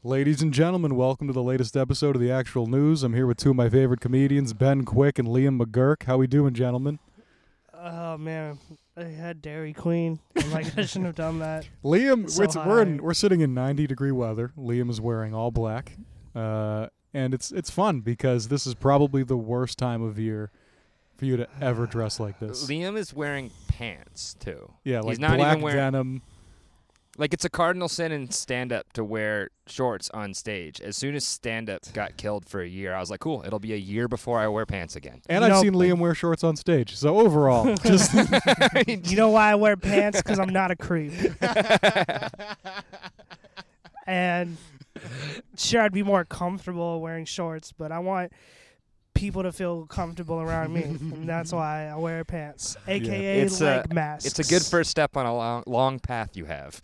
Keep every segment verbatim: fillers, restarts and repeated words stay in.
Ladies and gentlemen, welcome to the latest episode of The Actual News. I'm here with two of my favorite comedians, Ben Quick and Liam McGurk. How we doing, gentlemen? Oh, man. I had Dairy Queen. I'm like, I shouldn't have done that. Liam, So it's, we're in, high. we're sitting in ninety degree weather. Liam is wearing all black. Uh, and it's it's fun because this is probably the worst time of year for you to ever dress like this. Liam is wearing pants, too. Yeah, like He's not black even wearing, denim. Like, it's a cardinal sin in stand-up to wear shorts on stage. As soon as stand-up got killed for a year, I was like, cool, it'll be a year before I wear pants again. And You I've know- seen Liam wear shorts on stage. So overall, just You know why I wear pants? Because I'm not a creep. And sure, I'd be more comfortable wearing shorts, but I want people to feel comfortable around me. And that's why I wear pants, a k a. It's a- leg masks. It's a good first step on a long, long path you have.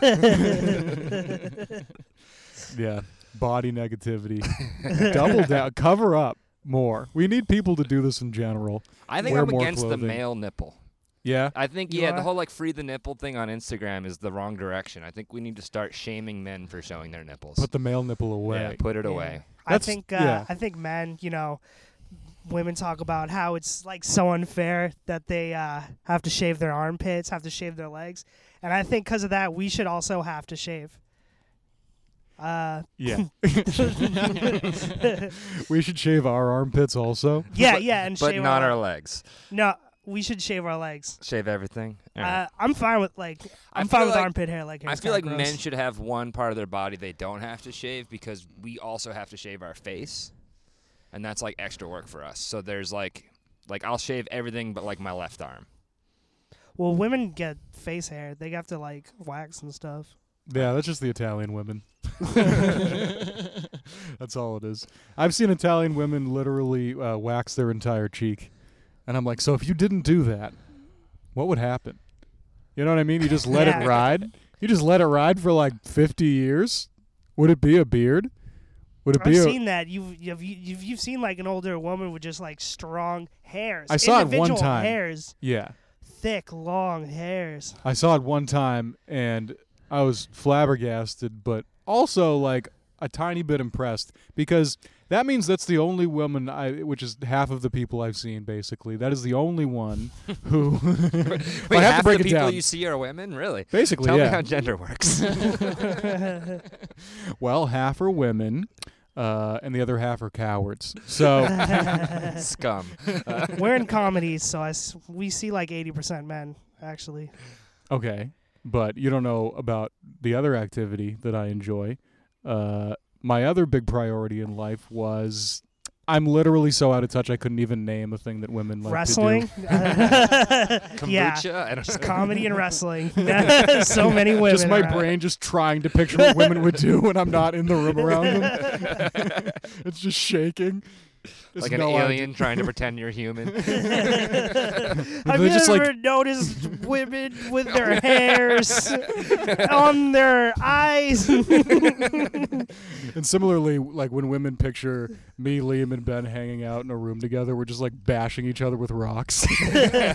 yeah, body negativity. Double down, cover up more. We need people to do this in general. I think Wear I'm more against the clothing. male nipple. Yeah, I think, You yeah, are? the whole, like, free the nipple thing on Instagram is the wrong direction. I think we need to start shaming men for showing their nipples. put the male nipple away. Yeah, put it Yeah. away. I That's- think uh, yeah. I think men, you know, women talk about how it's like so unfair that they uh, have to shave their armpits, have to shave their legs, and I think because of that, we should also have to shave. Uh, Yeah. We should shave our armpits also. yeah, But- yeah, and But shave not our, our legs. No, we should shave our legs. Shave everything. All right. Uh, I'm fine with like I I'm feel fine with like- armpit hair. Like I it's feel like kinda men gross. should have one part of their body they don't have to shave because we also have to shave our face, and that's like extra work for us. So there's like, like I'll shave everything but like my left arm. Well, women get face hair. They have to like wax and stuff. Yeah, that's just the Italian women. That's all it is. I've seen Italian women literally uh, wax their entire cheek. And I'm like, so if you didn't do that, what would happen? You know what I mean? You just let Yeah. it ride? You just let it ride for like fifty years? Would it be a beard? Would it I've be a... seen that. You've, you've you've you've seen like an older woman with just like strong hairs. I saw it one Individual time. Hairs, Yeah. thick, long hairs. I saw it one time, and I was flabbergasted, but also like a tiny bit impressed because that means that's the only woman I, which is half of the people I've seen. Basically, that is the only one who. Wait, I have half to break the it people down. you see are women, really? Basically, Tell yeah. me how gender works. Well, half are women, uh, and the other half are cowards. So Scum. Uh, We're in comedies, so I s- we see like eighty percent men actually. okay, but you don't know about the other activity that I enjoy. Uh, my other big priority in life was. I'm literally so out of touch I couldn't even name a thing that women like Wrestling. to do. Yeah. kombucha? I don't Just know. comedy and wrestling. So many women. Just my around. brain just trying to picture what women would do when I'm not in the room around them. It's just shaking. Just Like an no alien idea. trying to pretend you're human. Have They're you just ever like- noticed women with their hairs on their eyes? And similarly, like when women picture me, Liam, and Ben hanging out in a room together, we're just like bashing each other with rocks. You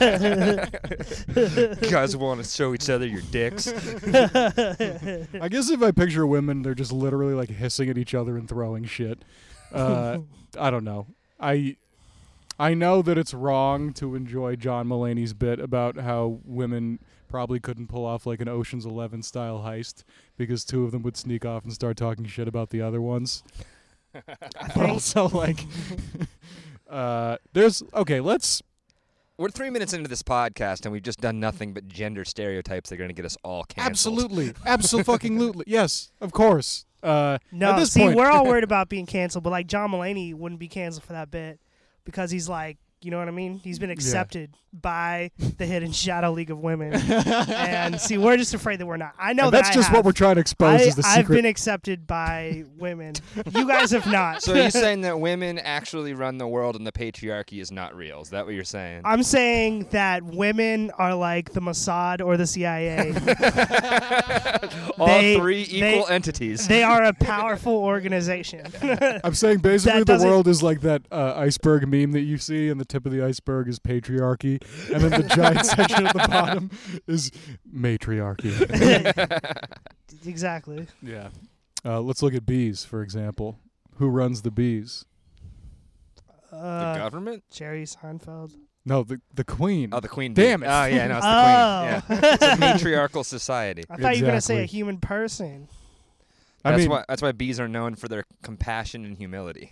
guys want to show each other your dicks? I guess if I picture women, they're just literally like hissing at each other and throwing shit. Uh, I don't know. I I know that it's wrong to enjoy John Mulaney's bit about how women probably couldn't pull off like an Ocean's Eleven style heist because two of them would sneak off and start talking shit about the other ones. But also like uh, there's okay, let's We're three minutes into this podcast, and we've just done nothing but gender stereotypes that are going to get us all canceled. absolutely absolutely yes, of course. Uh, No, at this see, point, we're all worried about being canceled, but like John Mulaney wouldn't be canceled for that bit because he's like, you know what I mean? He's been accepted by the Hidden Shadow League of Women. And see, we're just afraid that we're not. I know and that that's I just have. what we're trying to expose I, is the I've secret. been accepted by women. You guys have not. So are you saying that women actually run the world and the patriarchy is not real? Is that what you're saying? I'm saying that women are like the Mossad or the C I A. all they- three equal they- entities. They are a powerful organization. I'm saying basically That the doesn't- world is like that uh, iceberg meme that you see, and the tip of the iceberg is patriarchy, and then the giant section at the bottom is matriarchy. Exactly. Yeah. Uh, let's look at bees, for example. Who runs the bees? Uh, the government? Jerry Seinfeld. No, the the queen. Oh, the queen. Damn bee. it. Oh, yeah, no, it's the Oh. queen. Yeah. It's a matriarchal society. I thought you were gonna say a Exactly. human person. I That's mean, why that's why bees are known for their compassion and humility.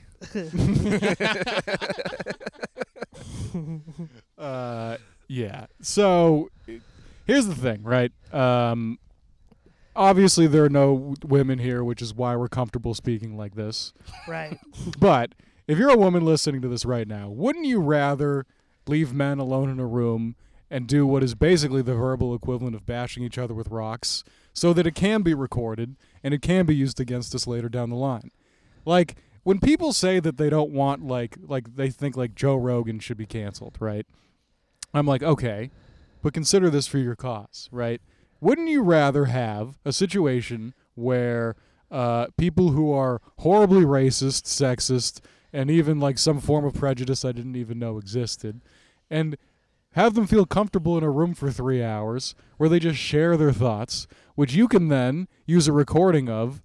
uh, yeah. So here's the thing, right? Um, obviously, there are no w- women here, which is why we're comfortable speaking like this. Right. But if you're a woman listening to this right now, wouldn't you rather leave men alone in a room and do what is basically the verbal equivalent of bashing each other with rocks so that it can be recorded and it can be used against us later down the line? Like, when people say that they don't want, like, like they think, like, Joe Rogan should be canceled, right? I'm like, okay, but consider this for your cause, right? Wouldn't you rather have a situation where uh, people who are horribly racist, sexist, and even like some form of prejudice I didn't even know existed, and have them feel comfortable in a room for three hours where they just share their thoughts, which you can then use a recording of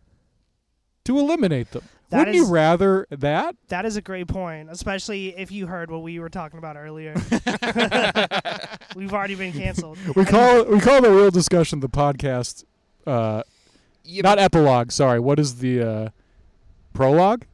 to eliminate them? That Wouldn't is- you rather that? That is a great point, especially if you heard what we were talking about earlier. We've already been canceled. We call we call the real discussion the podcast, uh, Yeah, not but, epilogue. Sorry, what is the uh, prologue?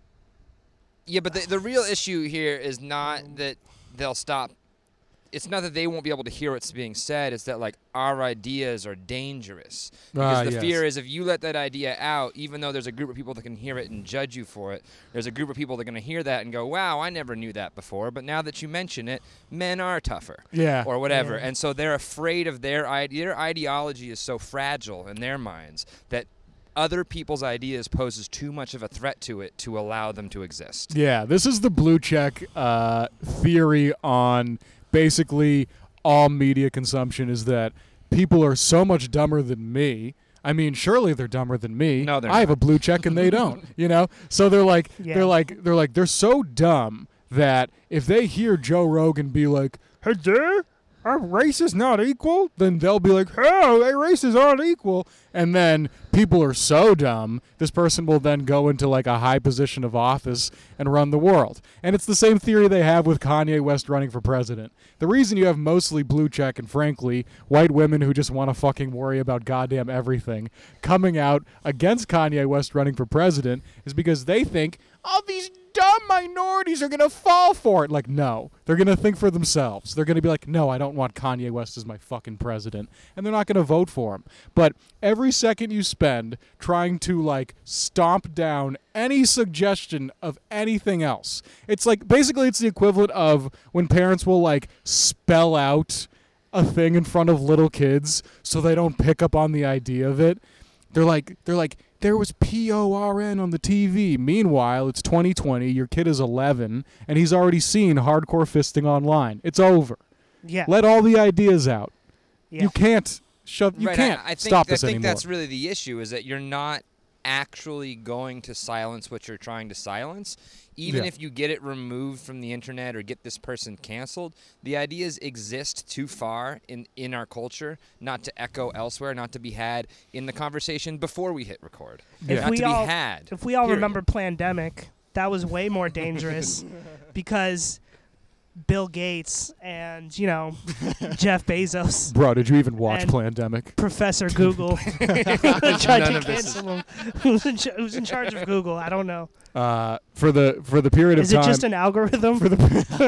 yeah, but the, the real issue here is not that they'll stop. It's not that they won't be able to hear what's being said. It's that, like, our ideas are dangerous. Because Ah, the yes. fear is if you let that idea out, even though there's a group of people that can hear it and judge you for it, there's a group of people that are going to hear that and go, wow, I never knew that before. But now that you mention it, men are tougher. Yeah. Or whatever. Yeah. And so they're afraid of their idea. Their ideology is so fragile in their minds that other people's ideas poses too much of a threat to it to allow them to exist. Yeah, this is the blue check uh, theory on basically all media consumption is that people are so much dumber than me. I mean, surely they're dumber than me. No, they're I have not. a blue check and they don't. You know, so they're like, Yeah. they're like, they're like, they're so dumb that if they hear Joe Rogan be like, "Hey, there, are races not equal?" then they'll be like, "Oh, hey, races aren't equal." And then people are so dumb, this person will then go into like a high position of office and run the world. And it's the same theory they have with Kanye West running for president. The reason you have mostly blue check and, frankly, white women who just want to fucking worry about goddamn everything coming out against Kanye West running for president is because they think all these dumb minorities are going to fall for it. Like, no. They're going to think for themselves. They're going to be like, no, I don't want Kanye West as my fucking president. And they're not going to vote for him. But every second you spend trying to, like, stomp down any suggestion of anything else, it's like, basically it's the equivalent of when parents will, like, spell out a thing in front of little kids so they don't pick up on the idea of it. They're like, they're like, there was P O R N on the T V. Meanwhile, it's twenty twenty, your kid is eleven, and he's already seen hardcore fisting online. It's over. Yeah. Let all the ideas out. yeah. You can't shove, you right, can't I, I think, stop this I think anymore. that's really the issue, is that you're not actually going to silence what you're trying to silence. Even Yeah. if you get it removed from the internet or get this person canceled, the ideas exist too far in, in our culture not to echo elsewhere, not to be had in the conversation before we hit record. If Not we to be all- had. If we all period. remember Plandemic, that was way more dangerous because Bill Gates and, you know, Jeff Bezos, Bro, did you even watch And- Plandemic? Professor Google, tried None to of this is- cancel him. Who's in, ch- who's in charge of Google? I don't know. Uh, for the for the period Is of it time just an algorithm? for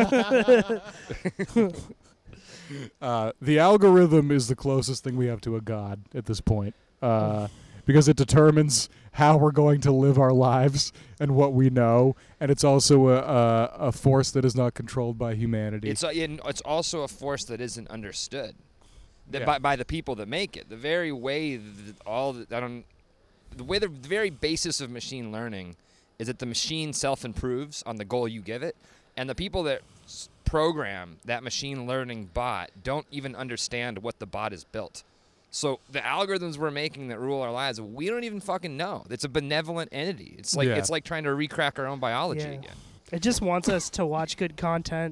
the uh, the algorithm is the closest thing we have to a god at this point, uh, because it determines how we're going to live our lives and what we know, and it's also a a, a force that is not controlled by humanity. It's, uh, in- it's also a force that isn't understood that Yeah. by, by the people that make it. The very way that all the, I don't, the way the, the very basis of machine learning is that the machine self-improves on the goal you give it, and the people that s- program that machine learning bot don't even understand what the bot is built. So the algorithms we're making that rule our lives, we don't even fucking know. It's a benevolent entity. It's like Yeah. it's like trying to recrack our own biology Yeah. again. It just wants us to watch good content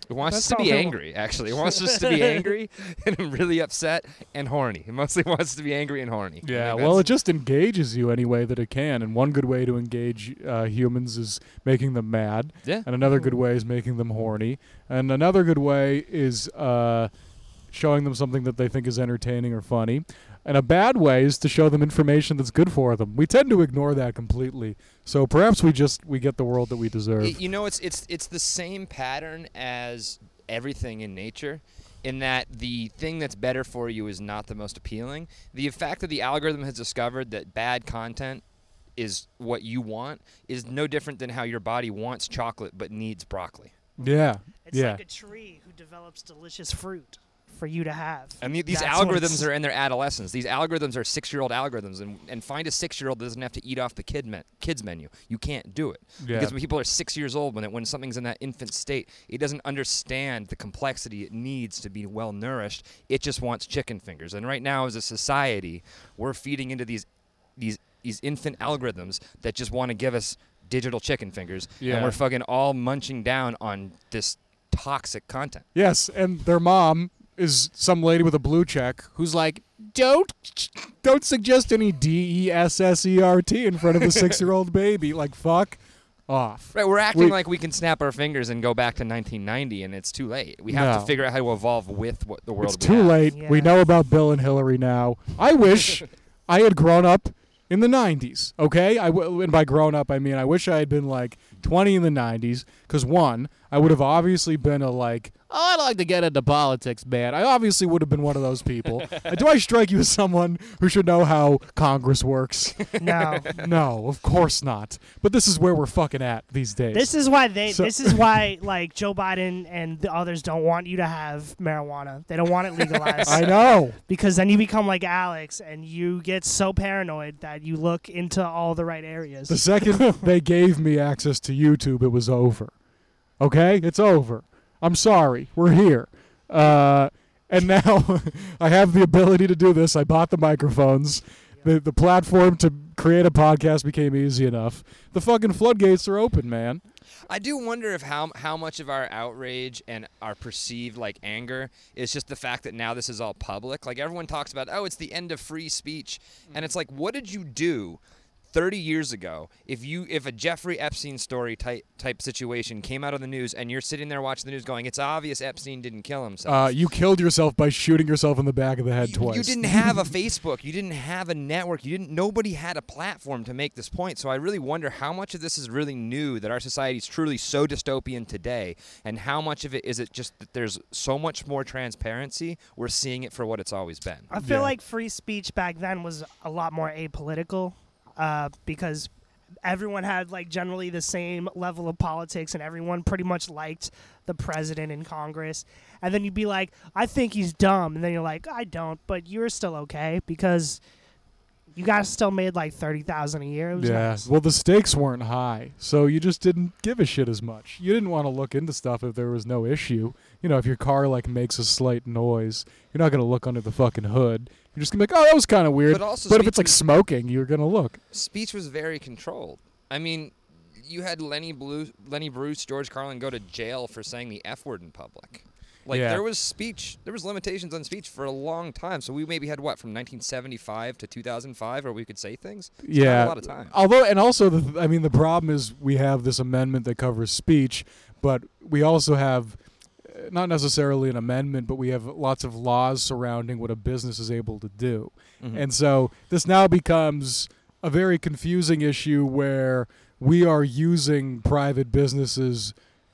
It wants That's us to all be it wa- angry, actually. It wants us to be angry and really upset and horny. It mostly wants to be angry and horny. I Yeah, think well, it that's- just engages you any way that it can. And one good way to engage uh, humans is making them mad. Yeah. And another good way is making them horny. And another good way is uh, showing them something that they think is entertaining or funny. And a bad way is to show them information that's good for them. We tend to ignore that completely. So perhaps we just we get the world that we deserve. Y- You know, it's it's it's the same pattern as everything in nature, in that the thing that's better for you is not the most appealing. The fact that the algorithm has discovered that bad content is what you want is no different than how your body wants chocolate but needs broccoli. Yeah. It's yeah. like a tree who develops delicious fruit for you to have. And the, these That's what algorithms it's- are in their adolescence. These algorithms are six-year-old algorithms, and, and find a six-year-old that doesn't have to eat off the kid me- kids menu. You can't do it. Yeah. Because when people are six years old, when it, when something's in that infant state, it doesn't understand the complexity it needs to be well-nourished. It just wants chicken fingers. And right now, as a society, we're feeding into these these these infant algorithms that just want to give us digital chicken fingers, Yeah. and we're fucking all munching down on this toxic content. Yes, and their mom is some lady with a blue check who's like, don't don't suggest any D E S S E R T in front of a six-year-old baby. Like, fuck off. Right, we're acting We- like we can snap our fingers and go back to nineteen ninety, and it's too late. We have No. to figure out how to evolve with what the world. It's we too have. late. We Yeah. know about Bill and Hillary now. I wish I had grown up in the nineties, okay? I w- and by grown up, I mean I wish I had been like twenty in the nineties, because one, I would have obviously been a like, oh, I'd like to get into politics, man. I obviously would have been one of those people. Uh, Do I strike you as someone who should know how Congress works? No. No, of course not. But this is where we're fucking at these days. This is why they. So- this is why like Joe Biden and the others don't want you to have marijuana. They don't want it legalized. I know. Because then you become like Alex and you get so paranoid that you look into all the right areas. The second they gave me access to YouTube, it was over. Okay? It's over. I'm sorry. We're here. Uh, and now I have the ability to do this. I bought the microphones. The the platform to create a podcast became easy enough. The fucking floodgates are open, man. I do wonder if how how much of our outrage and our perceived like anger is just the fact that now this is all public. Like everyone talks about, oh, it's the end of free speech, and it's like, what did you do thirty years ago if you if a Jeffrey Epstein story type type situation came out of the news and you're sitting there watching the news going, it's obvious Epstein didn't kill himself. Uh, you killed yourself by shooting yourself in the back of the head you, twice. you didn't have a Facebook. You didn't have a network. You didn't. Nobody had a platform to make this point. So I really wonder how much of this is really new, that our society is truly so dystopian today, and how much of it is it just that there's so much more transparency. We're seeing it for what it's always been. I feel Yeah. like free speech back then was a lot more apolitical uh, because everyone had like generally the same level of politics and everyone pretty much liked the president in Congress. And then you'd be like, I think he's dumb. And then you're like, I don't, but you're still okay because you guys still made like thirty thousand dollars a year. It was Yeah. nice. Well, the stakes weren't high, so you just didn't give a shit as much. You didn't want to look into stuff if there was no issue. You know, if your car like makes a slight noise, you're not gonna look under the fucking hood. You're just gonna be like, oh, that was kind of weird. But also But if speech it's like was- smoking, you're gonna look. Speech was very controlled. I mean, you had Lenny Blue, Lenny Bruce, George Carlin go to jail for saying the F word in public. Like Yeah. there was speech, there was limitations on speech for a long time. So we maybe had what from nineteen seventy-five to two thousand five, where we could say things. It's not Yeah. a lot of time. Although, and also, the, th- I mean, the problem is we have this amendment that covers speech, but we also have uh, not necessarily an amendment, but we have lots of laws surrounding what a business is able to do. Mhm. And so this now becomes a very confusing issue where we are using private businesses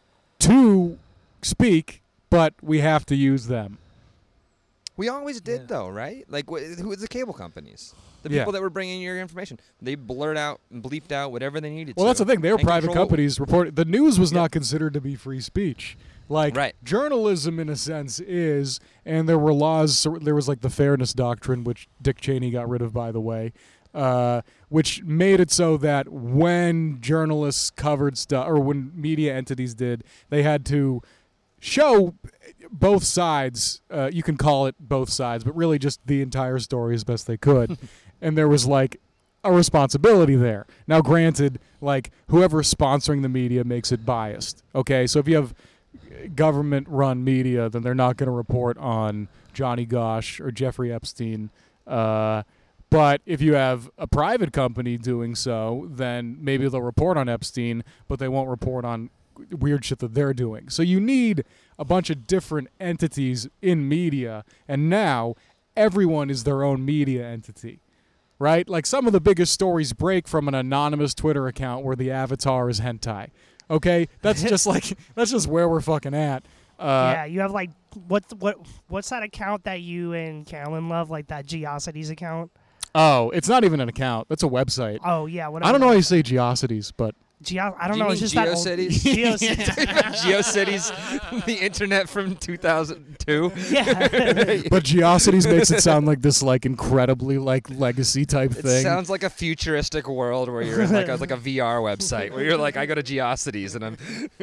to speak, but we have to use them. We always did Yeah. though, right? Like wh- who was the cable companies? The Yeah. people that were bringing your information. They blurred out and bleeped out whatever they needed Well, to. that's the thing. They were and private control- companies reporting. The news was Yeah. not considered to be free speech. Like Right. journalism, in a sense, is, and there were laws. So there was like the fairness doctrine, which Dick Cheney got rid of, by the way, uh, which made it so that when journalists covered stuff, or when media entities did, they had to show both sides. Uh, you can call it both sides, but really just the entire story as best they could. And there was like a responsibility there. Now, granted, like whoever's sponsoring the media makes it biased. Okay, so if you have government-run media, then they're not going to report on Johnny Gosch or Jeffrey Epstein. Uh, but if you have a private company doing so, then maybe they'll report on Epstein, but they won't report on weird shit that they're doing. So you need a bunch of different entities in media, and now everyone is their own media entity, right? Like some of the biggest stories break from an anonymous Twitter account where the avatar is hentai. Okay, that's just like that's just where we're fucking at. Uh, yeah, you have like what what what's that account that you and Carolyn love? Like that Geocities account? Oh, it's not even an account. That's a website. Oh yeah, whatever. I don't know how you say Geocities, but Geo- I don't Do you know. mean It's just that old- GeoCities? GeoCities. GeoCities, the internet from two thousand two. Yeah. but Geocities makes it sound like this like incredibly like legacy type It thing. sounds like a futuristic world where you're in like a, like a V R website where you're like, I go to GeoCities and I'm.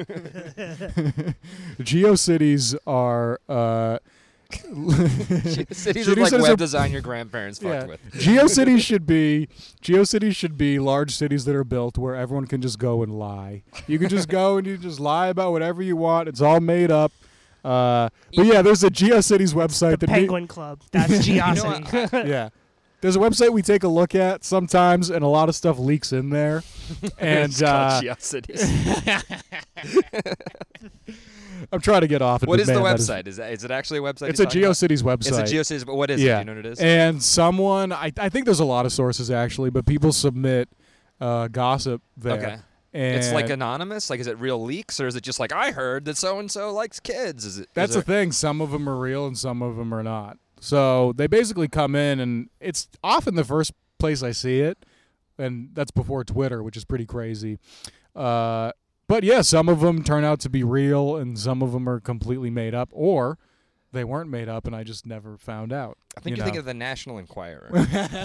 GeoCities are. Uh, GeoCities is like GeoCities web are- design your grandparents fucked Yeah. with. GeoCities should be GeoCities should be large cities that are built where everyone can just go and lie. You can just go and you just lie about whatever you want. It's all made up. Uh, but yeah, there's a GeoCities website The that Penguin Club. That's Geocity. me- yeah. There's a website we take a look at sometimes, and a lot of stuff leaks in there. And It's called uh, GeoCities. I'm trying to get off it. What but is the man, that website? Is that, is it actually a website? It's a you're talking GeoCities website. about? It's a GeoCities, but what is it? Yeah. Do you know what it is? And someone, I, I think there's a lot of sources actually, but people submit uh, gossip there. Okay. And It's like anonymous. Like, is it real leaks, or is it just like I heard that so and so likes kids? Is it? that's is the there- thing. Some of them are real and some of them are not. So they basically come in, and it's often the first place I see it, and that's before Twitter, which is pretty crazy. Uh, but yeah, some of them turn out to be real, and some of them are completely made up, or they weren't made up, and I just never found out. I think you you're know? thinking of the National Enquirer. Well,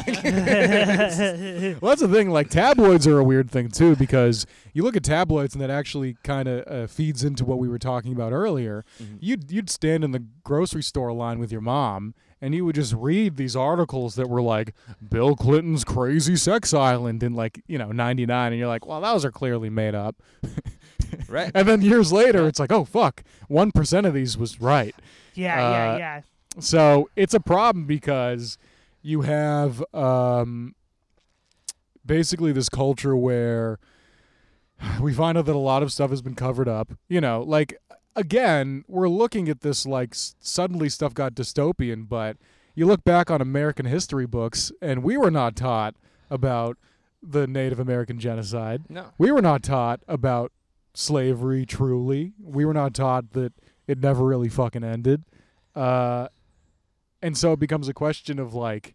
that's the thing. Like, tabloids are a weird thing, too, because you look at tabloids, and that actually kind of uh, feeds into what we were talking about earlier. Mhm. You'd, you'd stand in the grocery store line with your mom, and you would just read these articles that were like, Bill Clinton's crazy sex island in, like, you know, ninety-nine, and you're like, well, those are clearly made up. Right. And then years later, it's like, oh, fuck, one percent of these was right. yeah, Uh, yeah, yeah. So it's a problem because you have um, basically this culture where we find out that a lot of stuff has been covered up. You know, like, again, we're looking at this like s- suddenly stuff got dystopian, but you look back on American history books and we were not taught about the Native American genocide. No. We were not taught about slavery truly. We were not taught that it never really fucking ended. Uh, and so it becomes a question of like,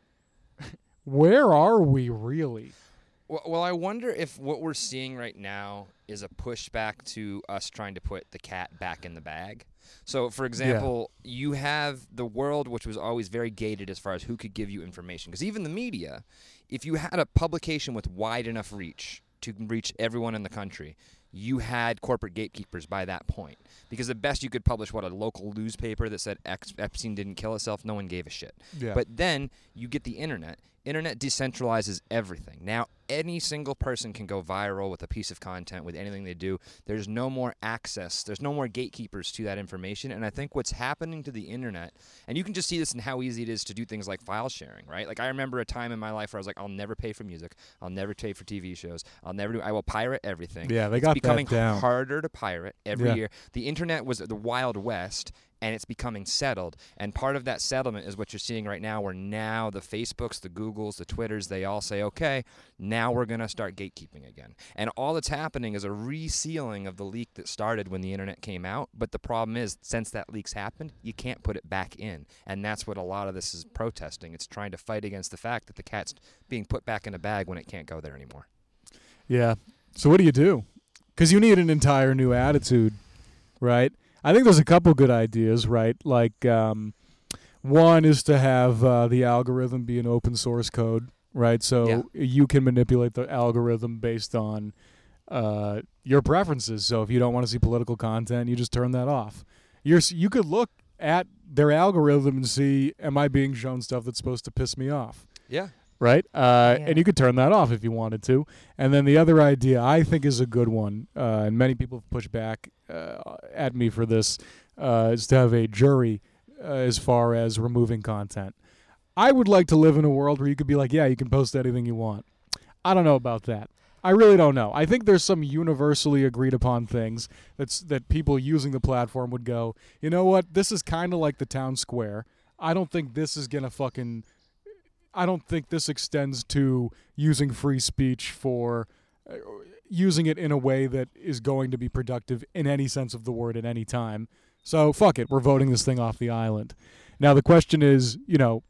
where are we really? Well, well, I wonder if what we're seeing right now is a pushback to us trying to put the cat back in the bag. So, for example, you have the world, which was always very gated as far as who could give you information. Because even the media, if you had a publication with wide enough reach to reach everyone in the country, you had corporate gatekeepers by that point. Because the best you could publish, what, a local newspaper that said X, Epstein didn't kill himself, no one gave a shit. Yeah. But then you get the internet. Internet decentralizes everything. Now, any single person can go viral with a piece of content, with anything they do. There's no more access. There's no more gatekeepers to that information. And I think what's happening to the internet, and you can just see this in how easy it is to do things like file sharing, right? Like, I remember a time in my life where I was like, I'll never pay for music. I'll never pay for T V shows. I'll never do, I will pirate everything. Yeah, they it's got becoming that down. harder to pirate every Yeah. year. The internet was the Wild West, and it's becoming settled. And part of that settlement is what you're seeing right now, where now the Facebooks, the Googles, the Twitters, they all say, okay, now we're going to start gatekeeping again. And all that's happening is a resealing of the leak that started when the internet came out. But the problem is, since that leak's happened, you can't put it back in. And that's what a lot of this is protesting. It's trying to fight against the fact that the cat's being put back in a bag when it can't go there anymore. Yeah. So what do you do? Because you need an entire new attitude, right? I think there's a couple good ideas, right? Like um, one is to have uh, the algorithm be an open source code, right? So Yeah. you can manipulate the algorithm based on uh, your preferences. So if you don't want to see political content, you just turn that off. You're s- you could look at their algorithm and see, am I being shown stuff that's supposed to piss me off? Yeah. right? Uh, Yeah. And you could turn that off if you wanted to. And then the other idea I think is a good one, uh, and many people have pushed back uh, at me for this, uh, is to have a jury uh, as far as removing content. I would like to live in a world where you could be like, yeah, you can post anything you want. I don't know about that. I really don't know. I think there's some universally agreed upon things that's that people using the platform would go, you know what, this is kind of like the town square. I don't think this is going to fucking... I don't think this extends to using free speech for... Uh, using it in a way that is going to be productive in any sense of the word at any time. So, fuck it. We're voting this thing off the island. Now, the question is, you know,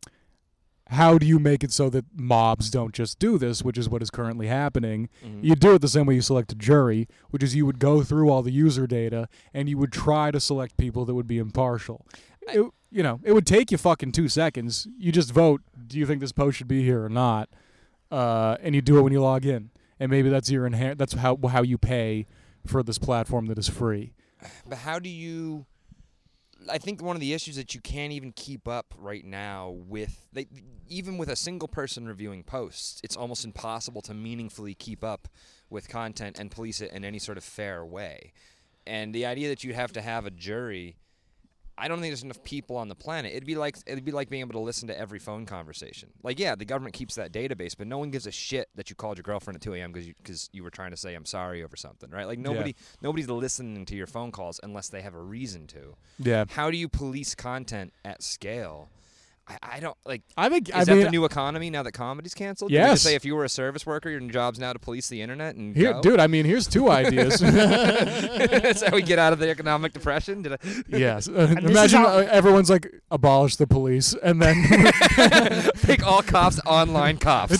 how do you make it so that mobs don't just do this, which is what is currently happening? Mhm. You do it the same way you select a jury, which is you would go through all the user data and you would try to select people that would be impartial. It, you know, it would take you fucking two seconds. You just vote, do you think this post should be here or not? Uh, and you do it when you log in. And maybe that's your inherent, that's how how you pay for this platform that is free. But how do you... I think one of the issues that you can't even keep up right now with, they, even with a single person reviewing posts, it's almost impossible to meaningfully keep up with content and police it in any sort of fair way. And the idea that you have to have a jury, I don't think there's enough people on the planet. It'd be like it'd be like being able to listen to every phone conversation. Like, yeah, the government keeps that database, but no one gives a shit that you called your girlfriend at two a.m. because you, 'cause you were trying to say I'm sorry over something, right? Like, nobody Yeah. nobody's listening to your phone calls unless they have a reason to. Yeah. How do you police content at scale? I, I don't, like, I think, is I that mean, the new economy now that comedy's canceled? You Yes. just say if you were a service worker, your job's now to police the internet and here, go? dude, I mean, here's two ideas. That's how we get out of the economic depression? Did I Yes. Uh, this is imagine how- uh, everyone's like, abolish the police, and then Make all cops online cops.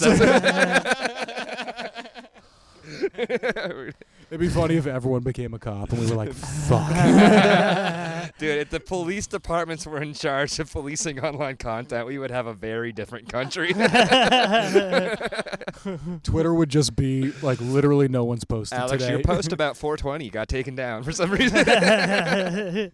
it'd be funny if everyone became a cop and we were like, fuck. Dude, if the police departments were in charge of policing online content, we would have a very different country. Twitter would just be like literally no one's posted Alex, today. your post about four twenty got taken down for some reason.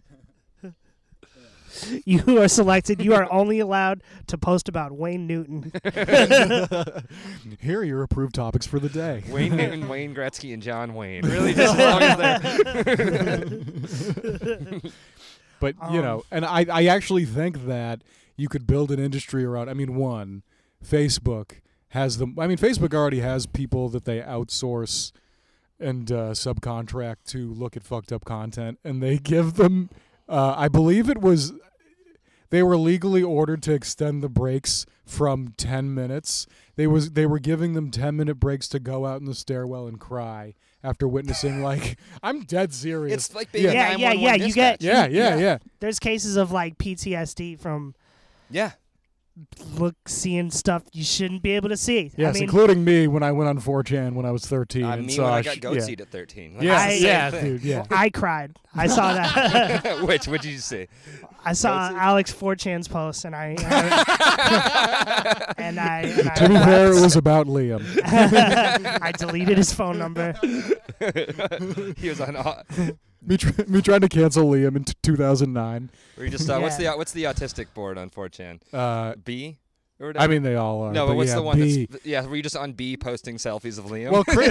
You are selected. You are only allowed to post about Wayne Newton. Here are your approved topics for the day. Wayne Newton, Wayne Gretzky, and John Wayne. Really, just as long as they're... But, you Um, know, and I, I actually think that you could build an industry around, I mean, one, Facebook has them, I mean, Facebook already has people that they outsource and uh, subcontract to look at fucked up content, and they give them, uh, I believe it was, they were legally ordered to extend the breaks from ten minutes. They was they were giving them ten minute breaks to go out in the stairwell and cry after witnessing, like, I'm dead serious. It's like being Yeah. a Yeah, yeah, nine one one yeah, you get- dispatch. yeah, yeah, yeah. There's cases of like P T S D from Yeah. look seeing stuff you shouldn't be able to see. Yes, I mean, including me when I went on four chan when I was thirteen. I and mean, saw when I a got sh- goat yeah. seed at thirteen. Like, Yeah, it's the same yeah, thing. dude, yeah. I cried. I saw that. Which, what did you say? I saw Goat seed? Alex four chan's post, and I I- and I, and I, To be fair, it was about Liam. I deleted his phone number. He was on. au- me, tr- me trying to cancel Liam in t- two thousand nine. Were you just uh, what's the Yeah. what's the autistic board on four chan? Uh, B or whatever? I mean, they all are. no, but what's yeah, the one B. that's yeah? Were you just on B posting selfies of Liam? Well, Chris,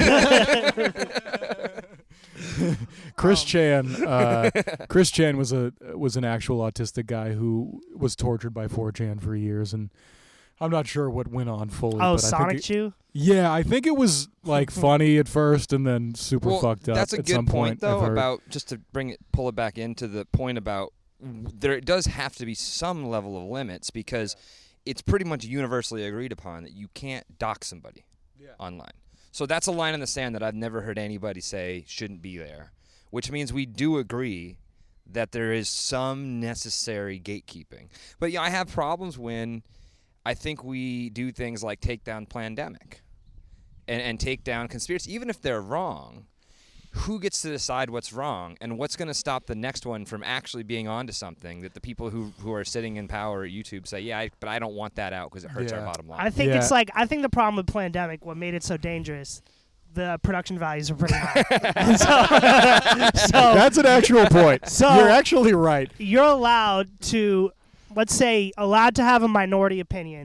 Chris Um. Chan. Uh, Chris Chan was a was an actual autistic guy who was tortured by four chan for years, and I'm not sure what went on fully. Oh, but I Sonic think it, Chew. yeah, I think it was like funny at first, and then super well, fucked up. that's a at good some point, though. I've heard. About just to bring it, pull it back into the point about w- there does have to be some level of limits because it's pretty much universally agreed upon that you can't dock somebody online. So that's a line in the sand that I've never heard anybody say shouldn't be there, which means we do agree that there is some necessary gatekeeping. But yeah, I have problems when I think we do things like take down Plandemic and, and take down conspiracy, even if they're wrong. Who gets to decide what's wrong, and what's going to stop the next one from actually being onto something that the people who, who are sitting in power at YouTube say, yeah, I, but I don't want that out because it hurts our Yeah. bottom line. I think Yeah. it's like I think the problem with Plandemic, what made it so dangerous, the production values are pretty high. And so, so That's an actual point. So- You're actually right. you're allowed to, let's say, allowed to have a minority opinion,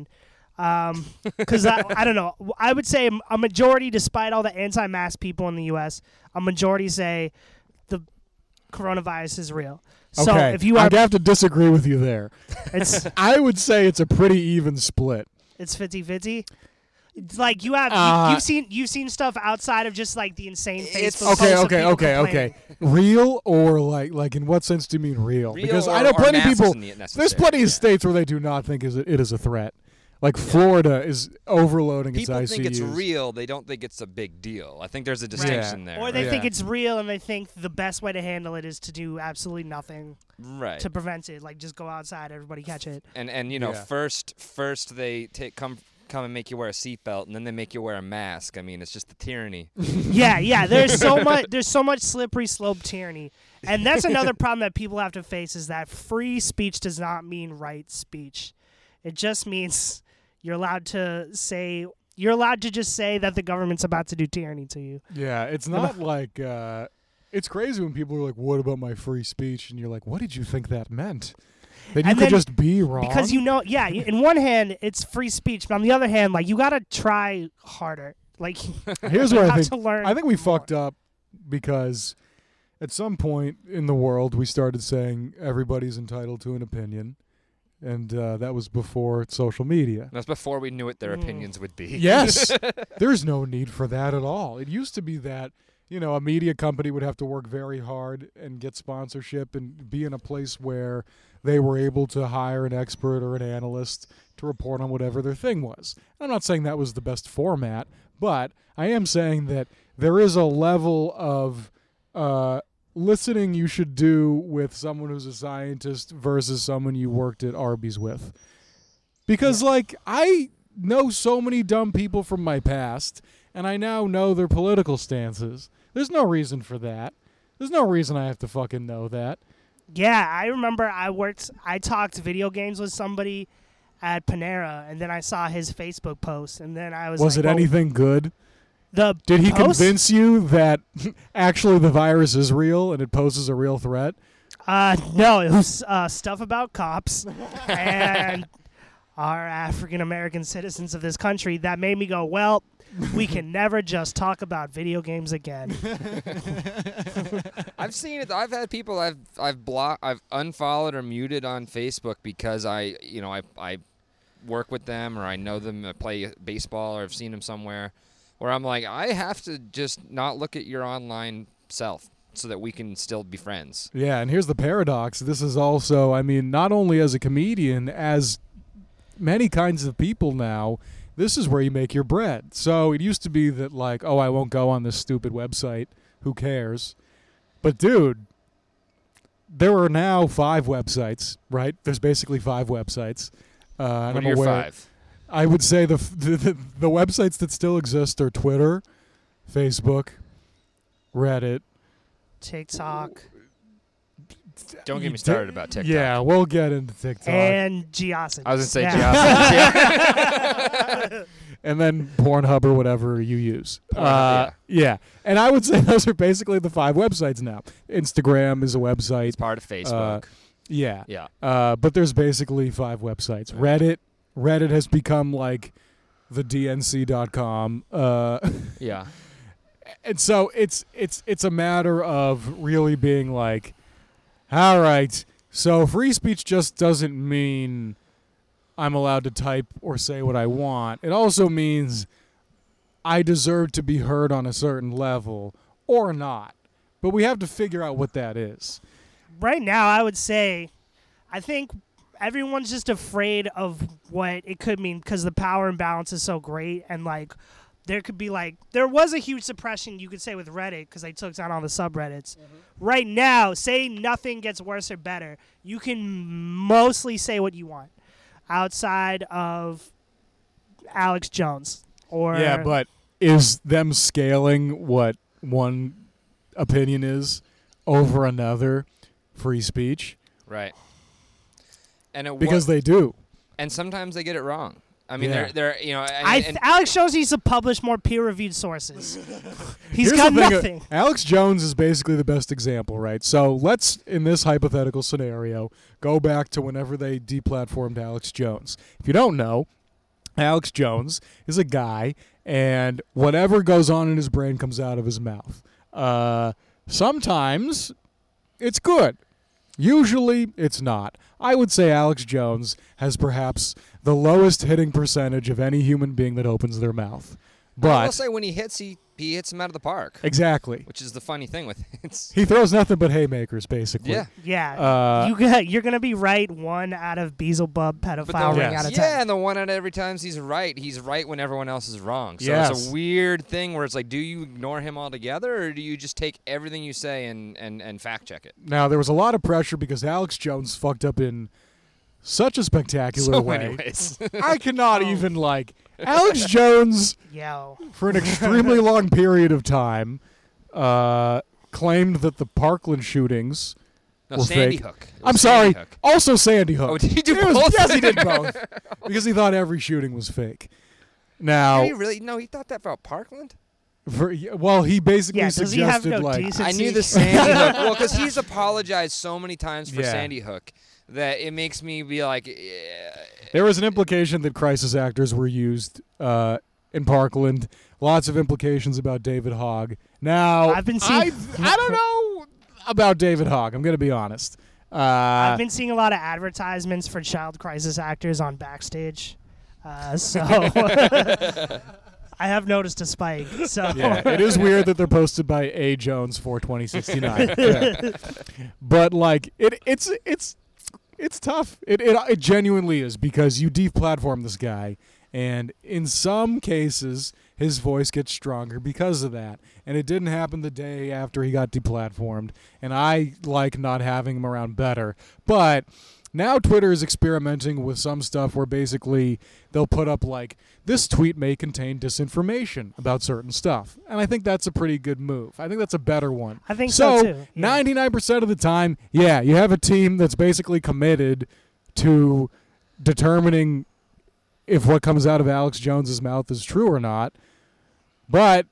Um, because I, I don't know. I would say a majority, despite all the anti-mask people in the U S, a majority say the coronavirus is real. So Okay, if you are, I'd have to disagree with you there. it's I would say it's a pretty even split. it's fifty-fifty. It's like you have Uh, you, you've seen you've seen stuff outside of just like the insane It's- Facebook Okay, posts of okay, people okay, complaining. okay. Real or like like in what sense do you mean real? Real Because or, I know or plenty of masks people. isn't There's necessary, plenty yeah. of states where they do not think is it is a threat. Like Florida is overloading People its I C Us. think it's real. They don't think it's a big deal. I think there's a distinction there. Or they Yeah. think it's real and they think the best way to handle it is to do absolutely nothing right. to prevent it. Like just go outside, everybody catch it. and and you know, Yeah. first first they take come come and make you wear a seatbelt, and then they make you wear a mask. I mean, it's just the tyranny. Yeah, yeah. There's so much. There's so much slippery slope tyranny, and that's another problem that people have to face is that free speech does not mean right speech. It just means you're allowed to say. You're allowed to just say that the government's about to do tyranny to you. Yeah, it's not like uh, it's crazy when people are like, "What about my free speech?" And you're like, "What did you think that meant?" That you And could then- just be wrong Because you know, yeah. you- In one hand, it's free speech, but on the other hand, like you gotta try harder. Like Here's you what I have think. to learn. I think we more. fucked up because at some point in the world we started saying everybody's entitled to an opinion, and uh, that was before social media. That's before we knew what their Mm. opinions would be. Yes, there's no need for that at all. It used to be that you know a media company would have to work very hard and get sponsorship and be in a place where they were able to hire an expert or an analyst to report on whatever their thing was. I'm not saying that was the best format, but I am saying that there is a level of uh, listening you should do with someone who's a scientist versus someone you worked at Arby's with. Because, like, I know so many dumb people from my past, and I now know their political stances. There's no reason for that. There's no reason I have to fucking know that. Yeah, I remember I worked, I talked video games with somebody at Panera, and then I saw his Facebook post, and then I was Was like, it well, anything good? The Did he post? convince you that actually the virus is real and it poses a real threat? Uh, no, it was uh, stuff about cops and our African American citizens of this country that made me go, well, we can never just talk about video games again. I've seen it. I've had people I've I've blocked, I've unfollowed or muted on Facebook because I, you know, I I work with them or I know them, I play baseball or I've seen them somewhere, where I'm like, I have to just not look at your online self so that we can still be friends. Yeah, and here's the paradox. This is also, I mean, not only as a comedian, as many kinds of people now, this is where you make your bread. So it used to be that, like, oh, I won't go on this stupid website. Who cares? But, dude, there are now five websites, right? There's basically five websites. Uh, and What I'm are your aware, five? I would say the, f- the, the the websites that still exist are Twitter, Facebook, Reddit. TikTok Don't get me You started did- about TikTok. Yeah, we'll get into TikTok. and Geocities. I was gonna say Yeah. Geocities, and then Pornhub or whatever you use. Pornhub, uh, yeah. And I would say those are basically the five websites now. Instagram is a website. It's part of Facebook. Yeah. yeah. Uh, but there's basically five websites. Reddit. Reddit has become like the D N C dot com. Uh, Yeah. and so it's it's it's a matter of really being like, all right, so free speech just doesn't mean I'm allowed to type or say what I want. It also means I deserve to be heard on a certain level or not. But we have to figure out what that is. Right now, I would say, I think everyone's just afraid of what it could mean because the power imbalance is so great, and like there could be like there was a huge suppression you could say with Reddit because they took down all the subreddits. Right now, say nothing gets worse or better, you can mostly say what you want outside of Alex Jones or Yeah, but is them scaling what one opinion is over another free speech? Right. And it Because wa- they do. and sometimes they get it wrong. I mean, Yeah. they're they're you know. And, I and th- Alex Jones needs to publish more peer-reviewed sources. He's Here's got the thing, uh, nothing. Alex Jones is basically the best example, right? So let's, in this hypothetical scenario, go back to whenever they deplatformed Alex Jones. If you don't know, Alex Jones is a guy, and whatever goes on in his brain comes out of his mouth. Uh, sometimes it's good. Usually it's not. I would say Alex Jones has perhaps the lowest hitting percentage of any human being that opens their mouth. I will But say when he hits, he, he hits him out of the park, exactly. which is the funny thing with it. He throws nothing but haymakers, basically. Yeah. Yeah, Uh, you got, you're gonna be right one out of Beelzebub pedophile the, ring Yes. out of yeah, ten. and the one out of every time he's right, he's right when everyone else is wrong. So Yes. it's a weird thing where it's like, do you ignore him altogether, or do you just take everything you say and, and, and fact check it? Now, there was a lot of pressure because Alex Jones fucked up in such a spectacular So way. anyways. I cannot Oh. even, like... Alex Jones, Yo, for an extremely long period of time, uh, claimed that the Parkland shootings... No, were Sandy fake. Hook. It I'm was sorry. Sandy Hook. Also Sandy Hook. Oh, did he do It was- both? yes, he did both. Because he thought every shooting was fake. Now, Did he really? No, he thought that about Parkland? for, well, he basically yeah. Does he have suggested, no like... decency? I knew the Sandy Hook. Well, because he's apologized so many times for Yeah. Sandy Hook that it makes me be like, eh, There was an implication that crisis actors were used uh, in Parkland. Lots of implications about David Hogg. Now, I've been seeing- I, I don't know about David Hogg. I'm going to be honest. Uh, I've been seeing a lot of advertisements for child crisis actors on Backstage, uh, so I have noticed a spike. So yeah, it is weird that they're posted by A Jones for twenty sixty-nine. Yeah. But like it, it's it's it's tough. It, it it genuinely is because you deplatform this guy, and in some cases his voice gets stronger because of that. And it didn't happen the day after he got deplatformed. And I like not having him around better, but. Now Twitter is experimenting with some stuff where basically they'll put up like, this tweet may contain disinformation about certain stuff. And I think that's a pretty good move. I think that's a better one. I think so, too. Yeah. ninety-nine percent of the time, yeah, you have a team that's basically committed to determining if what comes out of Alex Jones's mouth is true or not. But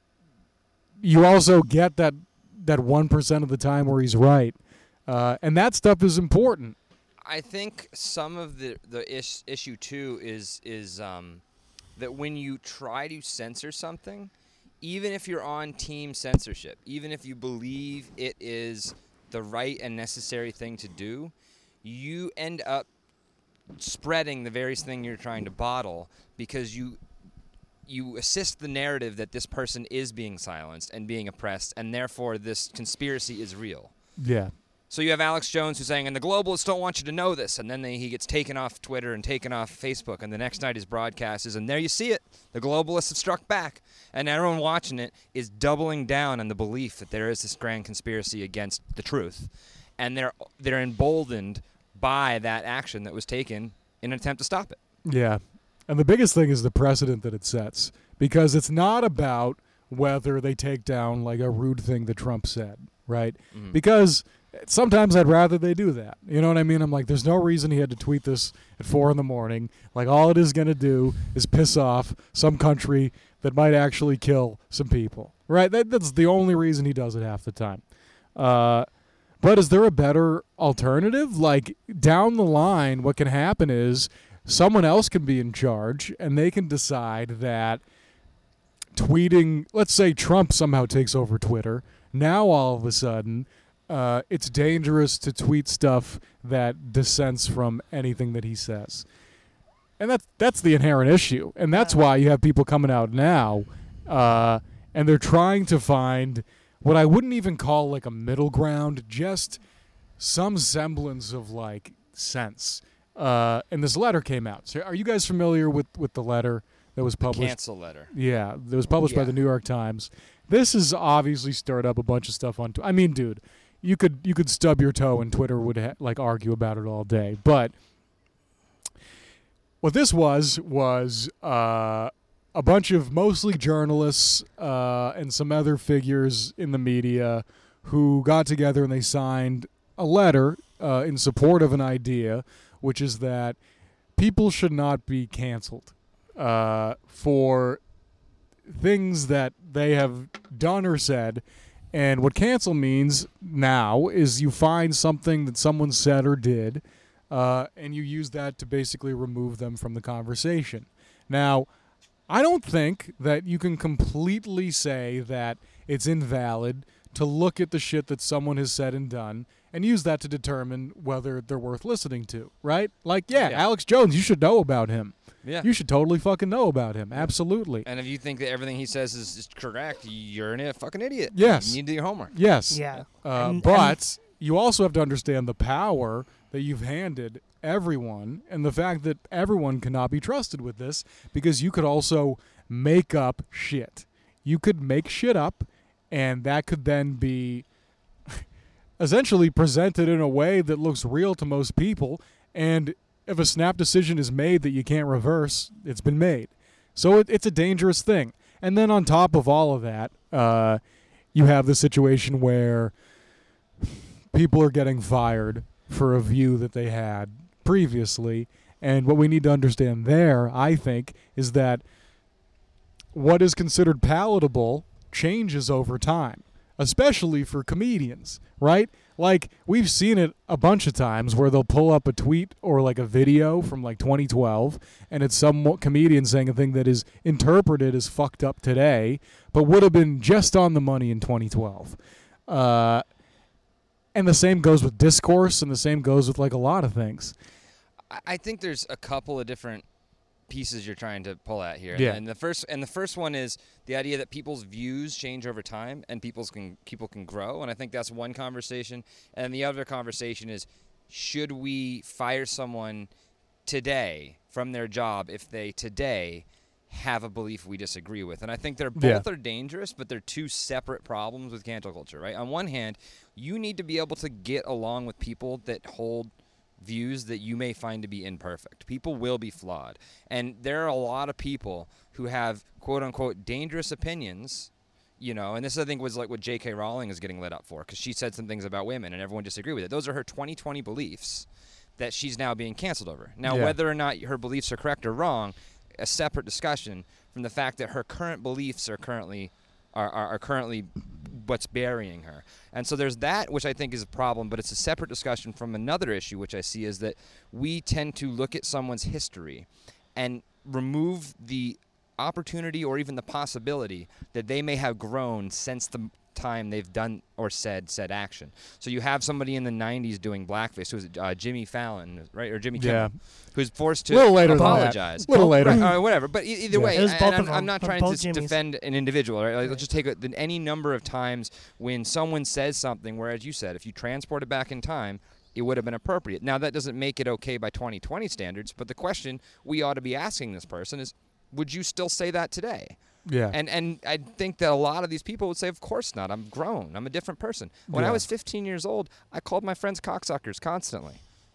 you also get that that one percent of the time where he's right. Uh, and that stuff is important. I think some of the the ish, issue too is is um, that when you try to censor something, even if you're on team censorship, even if you believe it is the right and necessary thing to do, you end up spreading the very thing you're trying to bottle because you you assist the narrative that this person is being silenced and being oppressed, and therefore this conspiracy is real. Yeah. So you have Alex Jones who's saying, and the globalists don't want you to know this, and then they, he gets taken off Twitter and taken off Facebook, and the next night his broadcast is, and there you see it, the globalists have struck back, and everyone watching it is doubling down on the belief that there is this grand conspiracy against the truth, and they're they're emboldened by that action that was taken in an attempt to stop it. Yeah. And the biggest thing is the precedent that it sets, because it's not about whether they take down like a rude thing that Trump said, right? Mhm. Because sometimes I'd rather they do that. You know what I mean? I'm like, there's no reason he had to tweet this at four in the morning. Like, all it is going to do is piss off some country that might actually kill some people, right? That, that's the only reason he does it half the time. Uh, but is there a better alternative? Like, down the line, what can happen is someone else can be in charge, and they can decide that tweeting, let's say Trump somehow takes over Twitter. Now, all of a sudden, Uh, it's dangerous to tweet stuff that dissents from anything that he says. And that's, that's the inherent issue. And that's why you have people coming out now, uh, and they're trying to find what I wouldn't even call like a middle ground, just some semblance of like sense. Uh, and this letter came out. So are you guys familiar with, with the letter that was published? Cancel letter. Yeah, that was published by Yeah. the New York Times. This has obviously stirred up a bunch of stuff on. Tw- I mean, dude, you could you could stub your toe and Twitter would ha- like argue about it all day. But what this was was uh, a bunch of mostly journalists uh, and some other figures in the media who got together and they signed a letter uh, in support of an idea, which is that people should not be canceled uh, for things that they have done or said. And what cancel means now is you find something that someone said or did, uh, and you use that to basically remove them from the conversation. Now, I don't think that you can completely say that it's invalid to look at the shit that someone has said and done and use that to determine whether they're worth listening to, right? Like, yeah, Yeah. Alex Jones, you should know about him. Yeah. You should totally fucking know about him. Absolutely. And if you think that everything he says is, is correct, you're an, a fucking idiot. Yes. You need to do your homework. Yes. Yeah. Uh, And- but you also have to understand the power that you've handed everyone and the fact that everyone cannot be trusted with this, because you could also make up shit. You could make shit up, and that could then be essentially presented in a way that looks real to most people. And if a snap decision is made that you can't reverse, it's been made. So it, it's a dangerous thing. And then on top of all of that, uh, you have the situation where people are getting fired for a view that they had previously. And what we need to understand there, I think, is that what is considered palatable changes over time, especially for comedians, right? Like, we've seen it a bunch of times where they'll pull up a tweet or like a video from like twenty twelve, and it's some mo- comedian saying a thing that is interpreted as fucked up today, but would have been just on the money in twenty twelve. Uh, and the same goes with discourse, and the same goes with like a lot of things. I- I think there's a couple of different pieces you're trying to pull at here. Yeah. And the first and the first one is the idea that people's views change over time and people's can people can grow, and I think that's one conversation. And the other conversation is, should we fire someone today from their job if they today have a belief we disagree with? And I think they're both Yeah. are dangerous, but they're two separate problems with cancel culture, right? On one hand, you need to be able to get along with people that hold views that you may find to be imperfect. People will be flawed. And there are a lot of people who have quote unquote dangerous opinions, you know, and this I think was like what J K Rowling is getting lit up for, because she said some things about women and everyone disagreed with it. Those are her twenty twenty beliefs that she's now being canceled over. Now, Yeah. whether or not her beliefs are correct or wrong, a separate discussion from the fact that her current beliefs are currently are, are, are currently what's burying her. And so there's that, which I think is a problem, but it's a separate discussion from another issue, which I see is that we tend to look at someone's history and remove the opportunity or even the possibility that they may have grown since the time they've done or said said action. So you have somebody in the nineties doing blackface, who was uh, Jimmy Fallon, right, or Jimmy Kimmel, Yeah. who's forced to Little later than that. apologize. Little later. Right, uh, whatever. But e- either Yeah. way, It was and both I'm, of I'm them, not but trying both to Jimmys. defend an individual. Right? Like, let's just take a, the, any number of times when someone says something, where, as you said, if you transport it back in time, it would have been appropriate. Now, that doesn't make it okay by twenty twenty standards, but the question we ought to be asking this person is, would you still say that today? Yeah. And and I think that a lot of these people would say, of course not. I'm grown. I'm a different person. When I Yeah. was fifteen years old, I called my friends cocksuckers constantly.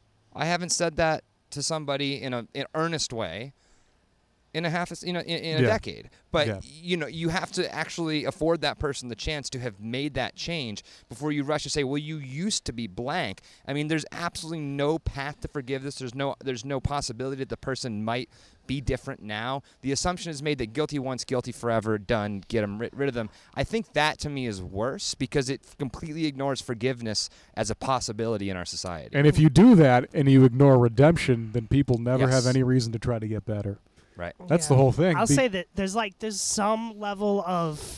I haven't said that to somebody in a in earnest way in a half, a, you know, in, in a Yeah. decade. But Yeah. you know, you have to actually afford that person the chance to have made that change before you rush to say, well, you used to be blank. I mean, there's absolutely no path to forgiveness. There's no there's no possibility that the person might be different now. The assumption is made that guilty once, guilty forever, done, get them, rid, rid of them. I think that to me is worse because it completely ignores forgiveness as a possibility in our society. And if you do that and you ignore redemption, then people never Yes. have any reason to try to get better. Right. That's Yeah. the whole thing. I'll Be- say that there's like there's some level of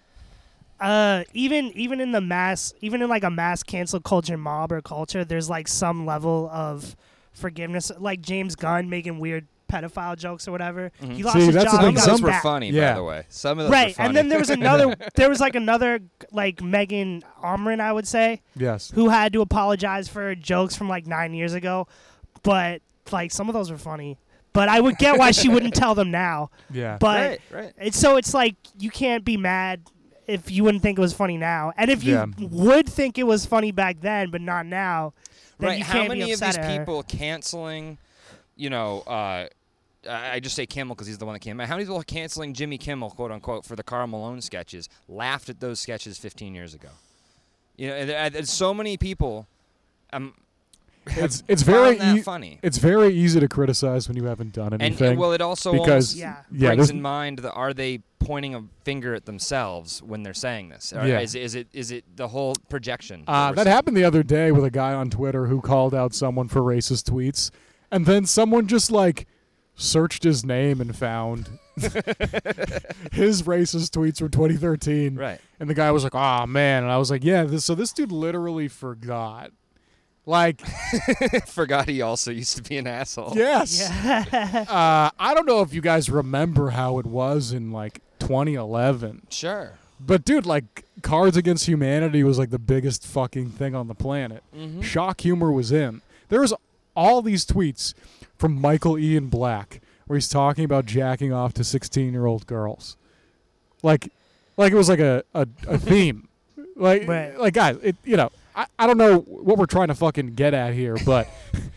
uh even even in the mass even in like a mass cancel culture mob or culture, there's like some level of forgiveness, like James Gunn making weird pedophile jokes or whatever. Mhm. He lost See, his that's the job. thing, he got Some his were back. funny, Yeah. by the way. Some of those Right, were funny. and then there was another there was like another like Megan Omrin, I would say, yes. who had to apologize for jokes from like nine years ago, but like some of those were funny. But I would get why she wouldn't tell them now. Yeah. But right, right. it's so it's like you can't be mad if you wouldn't think it was funny now, and if you Yeah. would think it was funny back then but not now, then Right. you How can't many be of upset these at her. people canceling, you know, uh, I I just say Kimmel because he's the one that came out. How many people canceling Jimmy Kimmel, quote unquote, for the Karl Malone sketches, laughed at those sketches fifteen years ago? You know, and there- there's so many people. Um, have It's it's very found that e- funny. it's very easy to criticize when you haven't done And, anything. and well, it also because almost Yeah. yeah, brings there's- in mind the are they pointing a finger at themselves when they're saying this? Or Yeah. Is, is it is it the whole projection? Uh, we're that seeing? happened the other day with a guy on Twitter who called out someone for racist tweets, and then someone just like searched his name and found his racist tweets from twenty thirteen. Right. And the guy was like, "Oh man," and I was like, "Yeah." This, so this dude literally forgot. Like, Forgot he also used to be an asshole. yes. Yeah. Uh, I don't know if you guys remember how it was in like twenty eleven, Sure. but dude, like Cards Against Humanity was like the biggest fucking thing on the planet. Mm-hmm. Shock humor was in. There was all these tweets from Michael Ian Black where he's talking about jacking off to sixteen-year-old girls, like, like it was like a a, a theme. Like, Right. like guys, it you know. I, I don't know what we're trying to fucking get at here, but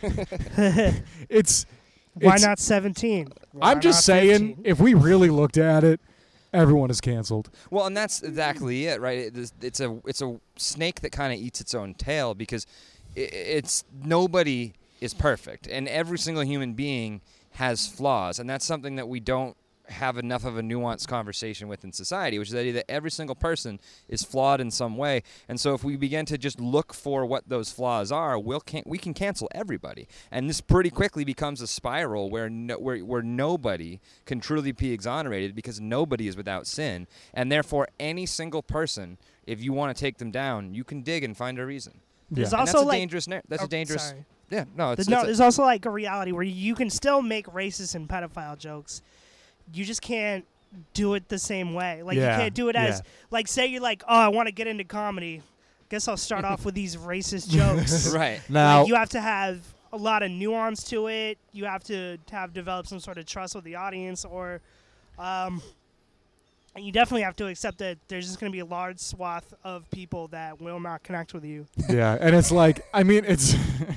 it's Why it's, not seventeen? Why I'm just not saying, fifteen? if we really looked at it, everyone is canceled. Well, and that's exactly it, right? It is, it's a it's a snake that kind of eats its own tail because i it's nobody is perfect, and every single human being has flaws, and that's something that we don't have enough of a nuanced conversation with in society, which is the idea that every single person is flawed in some way. And so if we begin to just look for what those flaws are, we'll can we can cancel everybody. And this pretty quickly becomes a spiral where no, where where nobody can truly be exonerated because nobody is without sin. And therefore any single person, if you want to take them down, you can dig and find a reason. There's Yeah. And also that's a like dangerous nar- that's oh, a dangerous sorry. Yeah, no, it's, There's, no, it's a- there's also like a reality where you can still make racist and pedophile jokes. You just can't do it the same way. Like Yeah, you can't do it as yeah. like say you're like, oh, I want to get into comedy. Guess I'll start off with these racist jokes. right. Now, Like, you have to have a lot of nuance to it. You have to have developed some sort of trust with the audience, or um, and you definitely have to accept that there's just going to be a large swath of people that will not connect with you. yeah, and it's like, I mean, it's,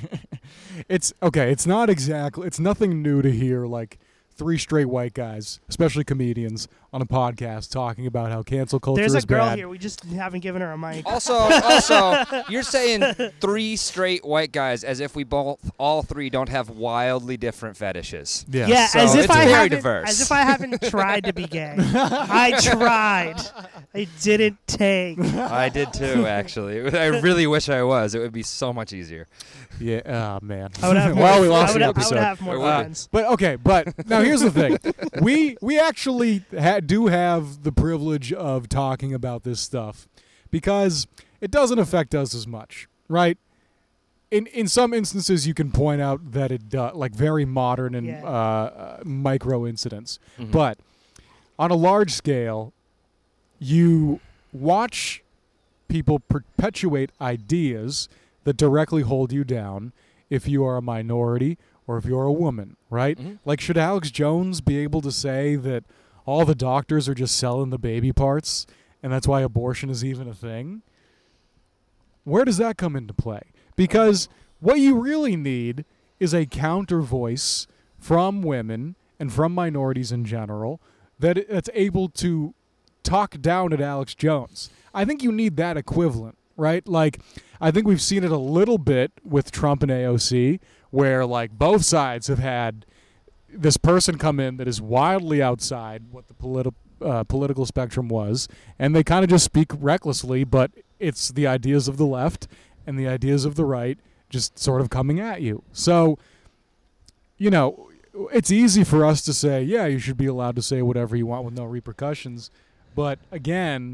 it's okay. It's not exactly. It's nothing new to hear like three straight white guys, especially comedians, on a podcast talking about how cancel culture There's is a girl bad. here. We just haven't given her a mic. Also, also, you're saying three straight white guys as if we both, all three, don't have wildly different fetishes. Yeah. Yeah, So as if it's I very haven't, diverse. as if I haven't tried to be gay. I tried. I didn't take. I did too, actually. I really wish I was. It would be so much easier. Yeah. Oh man. I would have more, well, we I lost would an have, I episode. would have more It would. friends. But okay, but now here's the thing: we we actually ha- do have the privilege of talking about this stuff because it doesn't affect us as much, right? In in some instances, you can point out that it does, like very modern and Yeah. uh, uh, micro incidents, Mhm. but on a large scale, you watch people perpetuate ideas that directly hold you down if you are a minority or if you're a woman, right? Mhm. Like, should Alex Jones be able to say that all the doctors are just selling the baby parts and that's why abortion is even a thing? Where does that come into play? Because what you really need is a counter voice from women and from minorities in general that that's able to talk down at Alex Jones. I think you need that equivalent, right? Like, I think we've seen it a little bit with Trump and A O C, where like both sides have had this person come in that is wildly outside what the politi- uh, political spectrum was, and they kind of just speak recklessly, but it's the ideas of the left and the ideas of the right just sort of coming at you. So, you know, it's easy for us to say, yeah, you should be allowed to say whatever you want with no repercussions, but again,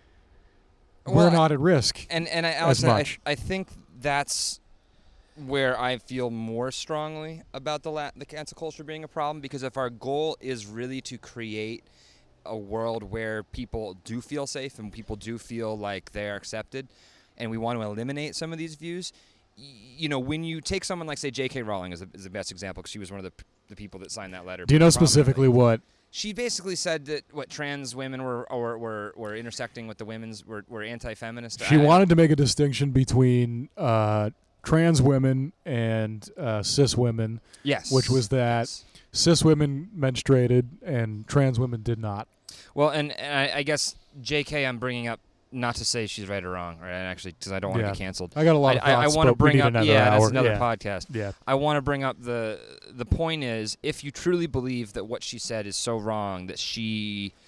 Well, we're I- not at risk. And and I, as Allison, I, much. I think that's where I feel more strongly about the la- the cancel culture being a problem, because if our goal is really to create a world where people do feel safe and people do feel like they are accepted, and we want to eliminate some of these views, y- you know, when you take someone like, say, J K. Rowling is, a, is the best example, because she was one of the, p- the people that signed that letter. Do you know prominently. specifically what? She basically said that what trans women were or were, were intersecting with the women's were, were anti-feminist. She I- wanted to make a distinction between uh, trans women and uh, cis women, yes, which was that yes. cis women menstruated and trans women did not. Well, and, and I, I guess J K I'm bringing up not to say she's right or wrong, right? Actually, because I don't want to Yeah. be canceled. I got a lot I, of thoughts, I, I want to but we bring need up another yeah, hour. that's another yeah. podcast. Yeah. I want to bring up the the point is, if you truly believe that what she said is so wrong that she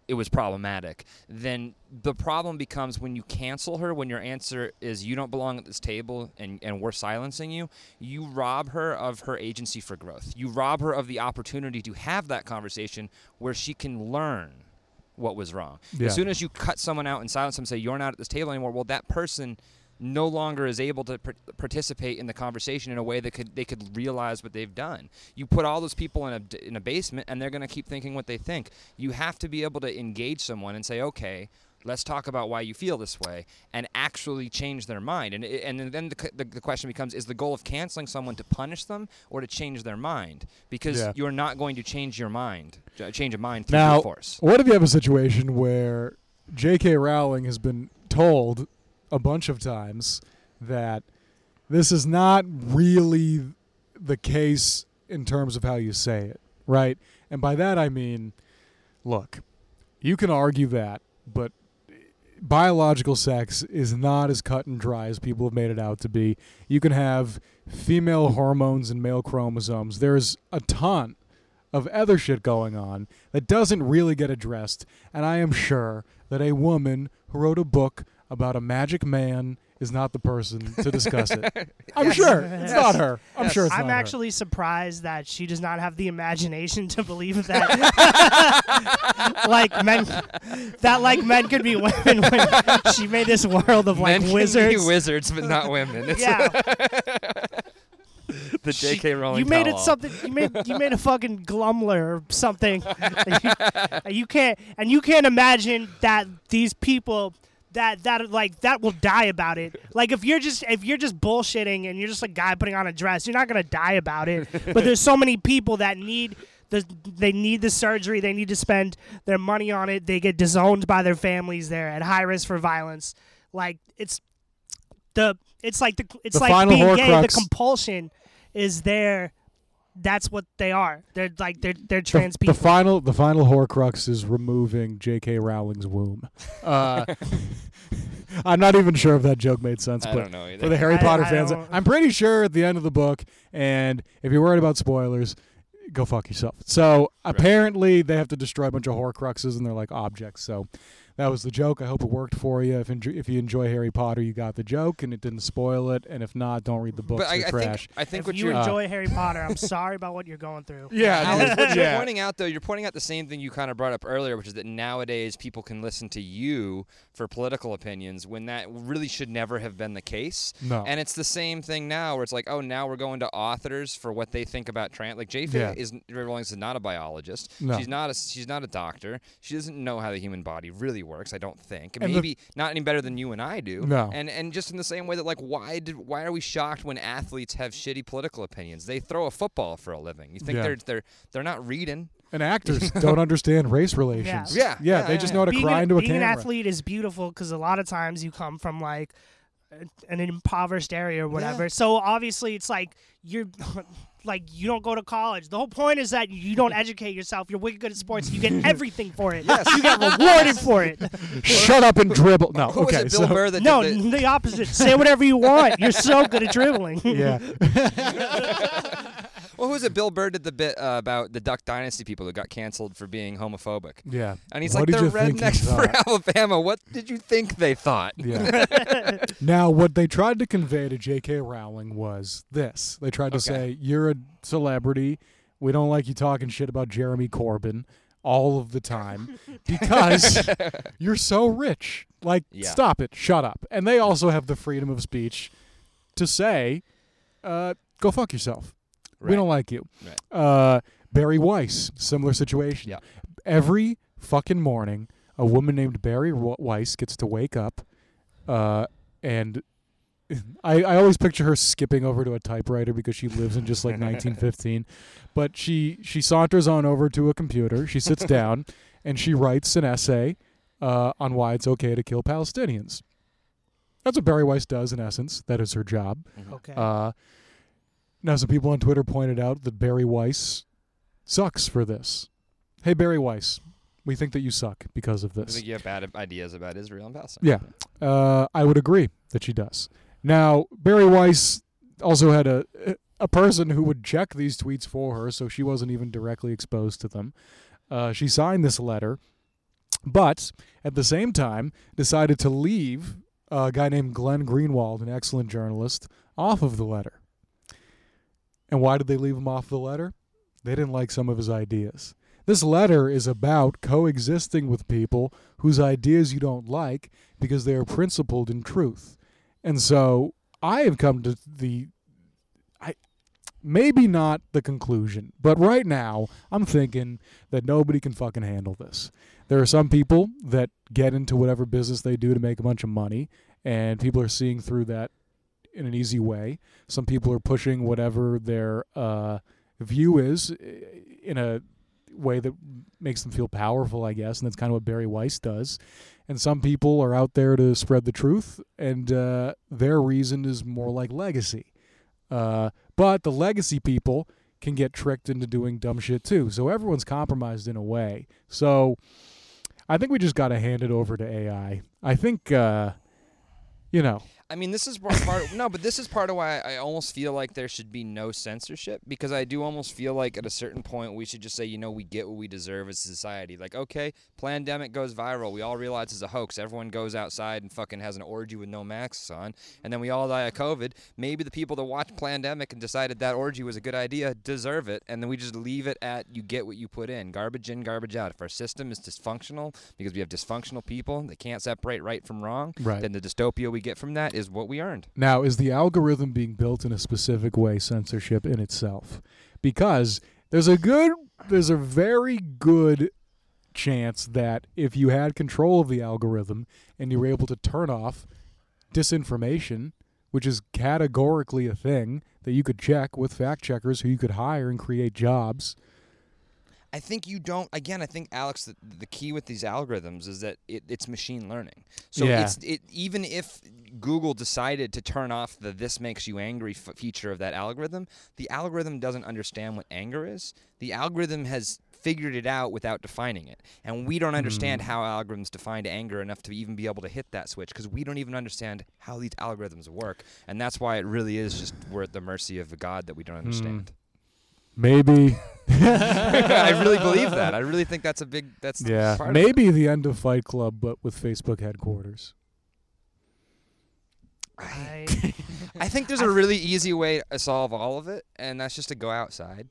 it was problematic, then the problem becomes when you cancel her, when your answer is you don't belong at this table and, and we're silencing you, you rob her of her agency for growth. You rob her of the opportunity to have that conversation where she can learn what was wrong. Yeah. As soon as you cut someone out and silence them and say, you're not at this table anymore, well, that person no longer is able to pr- participate in the conversation in a way that could they could realize what they've done. You put all those people in a, in a basement, and they're going to keep thinking what they think. You have to be able to engage someone and say, okay, let's talk about why you feel this way, and actually change their mind. And it, and then the, the, the question becomes, is the goal of canceling someone to punish them or to change their mind? Because Yeah. you're not going to change your mind, change a mind through Now, brute force. what if you have a situation where J K. Rowling has been told a bunch of times that this is not really the case in terms of how you say it, right? And by that I mean, look, you can argue that, but biological sex is not as cut and dry as people have made it out to be. You can have female hormones and male chromosomes. There's a ton of other shit going on that doesn't really get addressed, and I am sure that a woman who wrote a book about a magic man is not the person to discuss it. I'm Yes. sure it's not her. I'm Yes. sure it's I'm not actually surprised that she does not have the imagination to believe that, like men, that like men could be women when she made this world of like Men can wizards. be wizards, but not women. It's Yeah, the J K. Rowling. you made it tell-all. something. You made you made a fucking glumler or something. you, you can't and you can't imagine that these people. That that like that will die about it. Like if you're just if you're just bullshitting and you're just a guy putting on a dress, you're not gonna die about it. But there's so many people that need the they need the surgery. They need to spend their money on it. They get disowned by their families. They're at high risk for violence. Like it's the it's like the it's The like final being gay. The Horcrux- compulsion is there. That's what they are. They're like they're they're The, trans the people. final the final Horcrux is removing J K. Rowling's womb. Uh, I'm not even sure if that joke made sense, I but don't know either. for the Harry I- Potter I fans, don't- I'm pretty sure at the end of the book, and if you're worried about spoilers, go fuck yourself. So apparently they have to destroy a bunch of Horcruxes, and they're like objects. So that was the joke. I hope it worked for you. If enjo- if you enjoy Harry Potter, you got the joke, and it didn't spoil it. And if not, don't read the books. But I, They're I trash. think I think If what you you're enjoy Harry Potter, I'm sorry about what you're going through. Yeah, Alex, what you're yeah. pointing out, though, you're pointing out the same thing you kind of brought up earlier, which is that nowadays people can listen to you for political opinions when that really should never have been the case. No. And it's the same thing now, where it's like, oh, now we're going to authors for what they think about trans. Like J K. Yeah. is Rowling is not a biologist. No. She's not a she's not a doctor. She doesn't know how the human body really works. I don't think. And the- Maybe not any better than you and I do. No. And and just in the same way that like why did why are we shocked when athletes have shitty political opinions? They throw a football for a living. You think Yeah. they're they're they're not reading. And actors don't understand race relations. Yeah. yeah, Yeah, they yeah, just yeah. know how to being cry an, into a being camera. an athlete is beautiful because a lot of times you come from like a- an impoverished area or whatever. Yeah. So obviously it's like you're like you don't go to college. The whole point is that you don't educate yourself. You're wicked good at sports. You get everything for it. Yes. You get rewarded for it. Shut up and dribble. No, Who okay. was it, Bill so, Burr that No, did the, the opposite. Say whatever you want. You're so good at dribbling. yeah. Well, who was it? Bill Burr did the bit uh, about the Duck Dynasty people who got canceled for being homophobic. Yeah. And he's What like, did they're you think he rednecks for thought? Alabama. What did you think they thought? Yeah. Now, what they tried to convey to J K. Rowling was this. They tried to Okay. say, you're a celebrity. We don't like you talking shit about Jeremy Corbyn all of the time because you're so rich. Like, Yeah. stop it. Shut up. And they also have the freedom of speech to say, uh, go fuck yourself. We Right. don't like you. Right. Uh, Barry Weiss, similar situation. Yeah. Every fucking morning, a woman named Barry Wa- Weiss gets to wake up, uh, and I, I always picture her skipping over to a typewriter because she lives in just like nineteen fifteen. But she she saunters on over to a computer. She sits down and she writes an essay uh, on why it's okay to kill Palestinians. That's what Barry Weiss does in essence. That is her job. Okay. Uh, now, some people on Twitter pointed out that Barry Weiss sucks for this. Hey, Barry Weiss, we think that you suck because of I this. think you have bad ideas about Israel and Palestine. Yeah, uh, I would agree that she does. Now, Barry Weiss also had a a person who would check these tweets for her, so she wasn't even directly exposed to them. Uh, she signed this letter, but at the same time decided to leave a guy named Glenn Greenwald, an excellent journalist, off of the letter. And why did they leave him off the letter? They didn't like some of his ideas. This letter is about coexisting with people whose ideas you don't like because they are principled in truth. And so I have come to the, I maybe not the conclusion, but right now I'm thinking that nobody can fucking handle this. There are some people that get into whatever business they do to make a bunch of money, and people are seeing through that in an easy way. Some people are pushing whatever their uh, view is in a way that makes them feel powerful, I guess, and that's kind of what Barry Weiss does. And some people are out there to spread the truth, and uh, their reason is more like legacy. Uh, but the legacy people can get tricked into doing dumb shit too. So everyone's compromised in a way. So I think we just got to hand it over to A I. I think, uh, you know. I mean, this is part, part no, but this is part of why I almost feel like there should be no censorship, because I do almost feel like at a certain point we should just say, you know, we get what we deserve as a society. Like, okay, Plandemic goes viral. We all realize it's a hoax. Everyone goes outside and fucking has an orgy with no masks on, and then we all die of COVID. Maybe the people that watched Plandemic and decided that orgy was a good idea deserve it, and then we just leave it at you get what you put in. Garbage in, garbage out. If our system is dysfunctional because we have dysfunctional people that can't separate right from wrong, Right. then the dystopia we get from that is what we earned. Now, is the algorithm being built in a specific way censorship in itself? Because there's a good, there's a very good chance that if you had control of the algorithm and you were able to turn off disinformation, which is categorically a thing that you could check with fact checkers who you could hire and create jobs. I think you don't. Again, I think Alex, the, the key with these algorithms is that it, it's machine learning. So Yeah. it's it even if Google decided to turn off the "this makes you angry" f- feature of that algorithm, the algorithm doesn't understand what anger is. The algorithm has figured it out without defining it, and we don't understand Mm. how algorithms define anger enough to even be able to hit that switch, because we don't even understand how these algorithms work, and that's why it really is just we're at the mercy of a God that we don't understand. Maybe. I really believe that. I really think that's a big. That's Yeah. part of Maybe the end of Fight Club, but with Facebook headquarters. I, I, I think there's a really easy way to solve all of it, and that's just to go outside.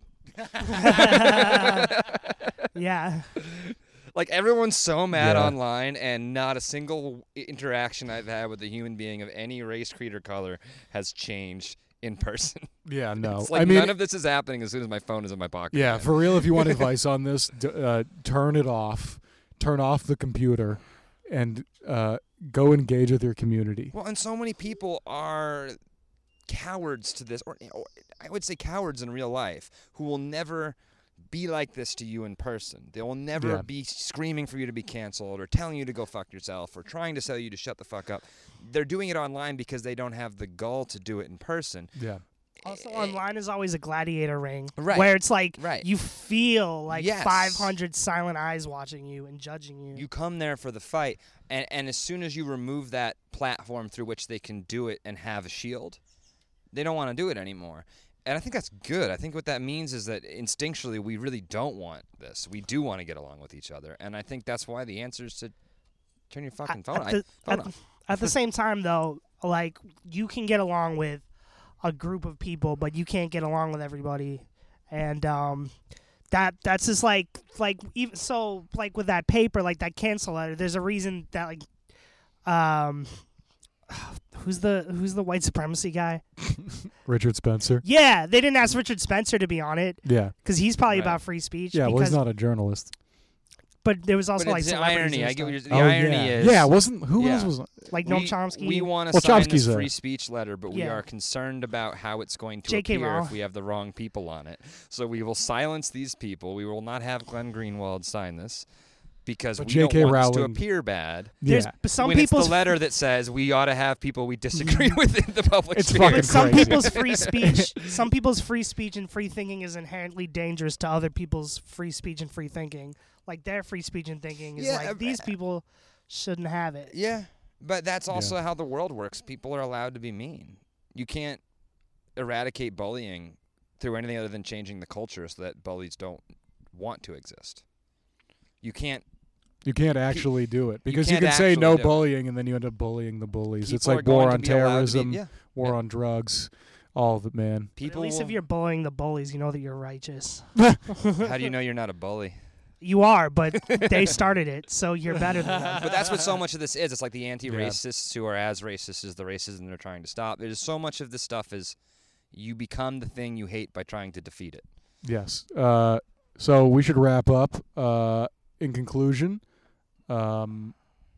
yeah. Like, everyone's so mad Yeah. online, and not a single i- interaction I've had with a human being of any race, creed, or color has changed in person. Yeah, no. It's like I mean, none of this is happening as soon as my phone is in my pocket. yeah, man. for real, if you want advice on this, d- uh, turn it off. Turn off the computer and uh, go engage with your community. Well, and so many people are cowards to this, or, or I would say cowards in real life, who will never be like this to you in person. They will never Yeah. be screaming for you to be canceled or telling you to go fuck yourself or trying to tell you to shut the fuck up. They're doing it online because they don't have the gall to do it in person. Yeah. Also, Eh, online is always a gladiator ring, Right. where it's like Right. you feel like Yes. five hundred silent eyes watching you and judging you. You come there for the fight, and, and as soon as you remove that platform through which they can do it and have a shield, they don't want to do it anymore. And I think that's good. I think what that means is that instinctually we really don't want this. We do want to get along with each other. And I think that's why the answer is to turn your fucking At- phone, at I, the, phone at, off. at the same time, though, like you can get along with a group of people, but you can't get along with everybody, and um, that that's just like like even so like with that paper, like that cancel letter. There's a reason that like um. Who's the who's the white supremacy guy? Richard Spencer. Yeah, they didn't ask Richard Spencer to be on it Yeah. because he's probably Right. about free speech. Yeah, well, because, he's not a journalist. But there was also But like it's the celebrities irony. and I get what stuff. you're, the oh, irony yeah. is. Yeah, wasn't who Yeah. else was like we, Noam Chomsky. We want to Well, sign Chomsky's this a- free speech letter, but we Yeah. are concerned about how it's going to J K appear Rowling. if we have the wrong people on it. So we will silence these people. We will not have Glenn Greenwald sign this because But we J K don't want this to Rowling- appear bad. There's Yeah. but some when people's it's the letter that says we ought to have people we disagree with in the public It's sphere. fucking but some crazy. people's free speech, some people's free speech and free thinking is inherently dangerous to other people's free speech and free thinking. Like their free speech and thinking is Yeah, like uh, these people shouldn't have it. Yeah, but that's Yeah. also how the world works. People are allowed to be mean. You can't eradicate bullying through anything other than changing the culture so that bullies don't want to exist. You can't You can't actually do it because you, can't can say actually no do it. bullying and then you end up bullying the bullies. People it's are like going war to on be allowed to be- terrorism, yeah. war Yeah. on drugs, all of it, man. People At least will- if you're bullying the bullies, you know that you're righteous. How do you know you're not a bully? You are, but they started it, so you're better than them. But that's what so much of this is. It's like the anti-racists who are as racist as the racism they're trying to stop. There's so much of this stuff is you become the thing you hate by trying to defeat it. Yes. Uh, so we should wrap up. Uh, in conclusion, um,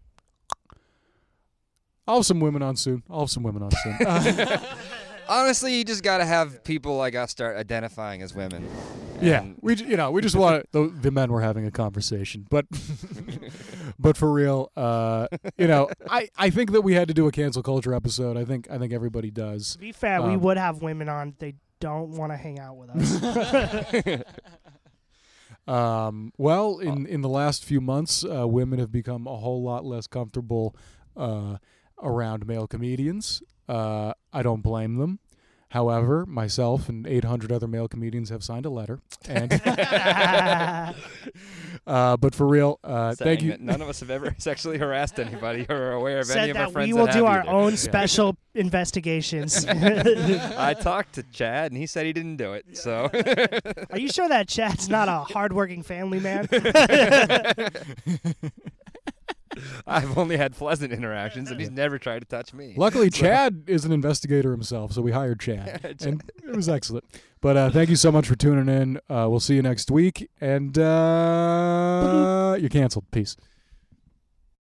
I'll have some women on soon. I'll have some women on soon. Uh, Honestly, you just got to have people like us start identifying as women. yeah, And we j- you know we just want the, the men were having a conversation, but but for real, uh, you know, I, I think that we had to do a cancel culture episode. I think I think everybody does. To be fair, we Um, would have women on. They don't want to hang out with us. Um, well, in, in the last few months, uh, women have become a whole lot less comfortable uh, around male comedians. Uh, I don't blame them. However, myself and eight hundred other male comedians have signed a letter. And uh, but for real, uh, saying thank you. that none of us have ever sexually harassed anybody or are aware of any Said of our that friends we will that do have our either. own special investigations. I talked to Chad, and he said he didn't do it. So Are you sure that Chad's not a hardworking family man? I've only had pleasant interactions, and he's never tried to touch me. Luckily, Chad is an investigator himself, so we hired Chad, and it was excellent. But uh, thank you so much for tuning in. Uh, we'll see you next week, and uh, you're canceled. Peace.